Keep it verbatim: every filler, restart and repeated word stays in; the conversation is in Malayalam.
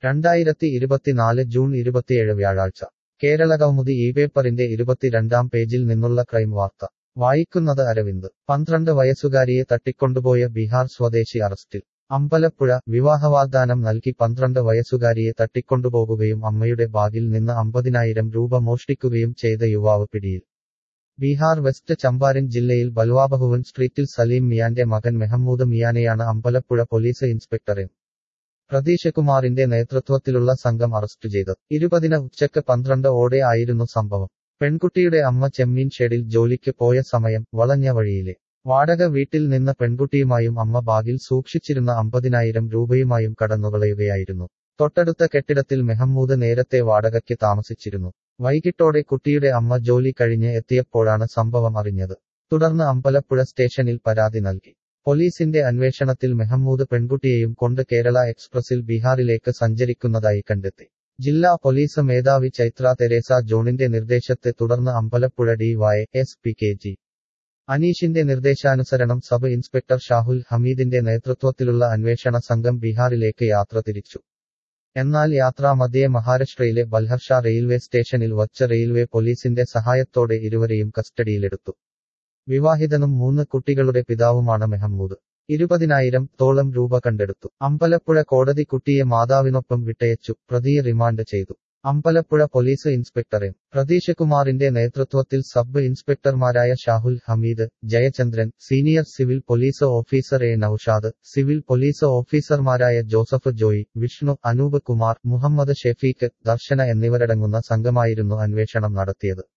രണ്ടായിരത്തി ഇരുപത്തിനാല് ജൂൺ ഇരുപത്തിയേഴ് വ്യാഴാഴ്ച കേരളകൗമുദി ഈ പേപ്പറിന്റെ ഇരുപത്തിരണ്ടാം പേജിൽ നിന്നുള്ള ക്രൈം വാർത്ത വായിക്കുന്നത് അരവിന്ദ് പന്ത്രണ്ട് വയസ്സുകാരിയെ തട്ടിക്കൊണ്ടുപോയ ബീഹാർ സ്വദേശി അറസ്റ്റിൽ അമ്പലപ്പുഴ വിവാഹവാഗ്ദാനം നൽകി പന്ത്രണ്ട് വയസ്സുകാരിയെ തട്ടിക്കൊണ്ടുപോകുകയും അമ്മയുടെ ബാഗിൽ നിന്ന് അമ്പതിനായിരം രൂപ മോഷ്ടിക്കുകയും ചെയ്ത യുവാവ് പിടിയിൽ ബീഹാർ വെസ്റ്റ് ചമ്പാരൻ ജില്ലയിൽ ബൽവാബഹുവൻ സ്ട്രീറ്റിൽ സലീം മിയാന്റെ മകൻ മെഹമ്മൂദ് മിയാനെയാണ് അമ്പലപ്പുഴ പോലീസ് ഇൻസ്പെക്ടർ എം പ്രതീഷകുമാറിന്റെ നേതൃത്വത്തിലുള്ള സംഘം അറസ്റ്റ് ചെയ്തത് ഇരുപതിന് ഉച്ചക്ക് പന്ത്രണ്ട് ഓടെ ആയിരുന്നു സംഭവം പെൺകുട്ടിയുടെ അമ്മ ചെമ്മീൻ ഷെഡിൽ ജോലിക്ക് പോയ സമയം വളഞ്ഞ വഴിയിലെ വാടക വീട്ടിൽ നിന്ന് പെൺകുട്ടിയുമായും അമ്മ ബാഗിൽ സൂക്ഷിച്ചിരുന്ന അമ്പതിനായിരം രൂപയുമായും കടന്നുകളയുകയായിരുന്നു തൊട്ടടുത്ത കെട്ടിടത്തിൽ മെഹമ്മൂദ് നേരത്തെ വാടകയ്ക്ക് താമസിച്ചിരുന്നു വൈകിട്ടോടെ കുട്ടിയുടെ അമ്മ ജോലി കഴിഞ്ഞ് എത്തിയപ്പോഴാണ് സംഭവം അറിഞ്ഞത് തുടർന്ന് അമ്പലപ്പുഴ സ്റ്റേഷനിൽ പരാതി നൽകി പോലീസിന്റെ അന്വേഷണത്തിൽ മെഹമ്മൂദ് പെൺകുട്ടിയെയും കൊണ്ട് കേരള എക്സ്പ്രസിൽ ബീഹാറിലേക്ക് സഞ്ചരിക്കുന്നതായി കണ്ടെത്തി ജില്ലാ പോലീസ് മേധാവി ചൈത്ര തെരേസ ജോണിന്റെ നിർദ്ദേശത്തെ തുടർന്ന് Ambalappuzha D Y S P K G അനീഷിന്റെ നിർദ്ദേശാനുസരണം സബ് ഇൻസ്പെക്ടർ ഷാഹുൽ ഹമീദിന്റെ നേതൃത്വത്തിലുള്ള അന്വേഷണ സംഘം ബീഹാറിലേക്ക് യാത്ര തിരിച്ചു എന്നാൽ യാത്രാമധ്യേ മഹാരാഷ്ട്രയിലെ ബൽഹർഷ റെയിൽവേ സ്റ്റേഷനിൽ വച്ച് റെയിൽവേ പോലീസിന്റെ സഹായത്തോടെ ഇരുവരെയും കസ്റ്റഡിയിലെടുത്തു വിവാഹിതനും മൂന്ന് കുട്ടികളുടെ പിതാവുമാണ് മെഹമ്മൂദ് ഇരുപതിനായിരം തോളം രൂപ കണ്ടെടുത്തു അമ്പലപ്പുഴ കോടതി കുട്ടിയെ മാതാവിനൊപ്പം വിട്ടയച്ചു പ്രതിയെ റിമാൻഡ് ചെയ്തു അമ്പലപ്പുഴ പോലീസ് ഇൻസ്പെക്ടർ എം പ്രതീഷകുമാറിന്റെ നേതൃത്വത്തിൽ സബ് ഇൻസ്പെക്ടർമാരായ Shahul Hameed Jayachandran senior civil police officer A Naushad civil police ഓഫീസർമാരായ ജോസഫ് ജോയി വിഷ്ണു അനൂപ് കുമാർ മുഹമ്മദ് ഷെഫീഖ് ദർശന എന്നിവരടങ്ങുന്ന സംഘമായിരുന്നു അന്വേഷണം നടത്തിയത്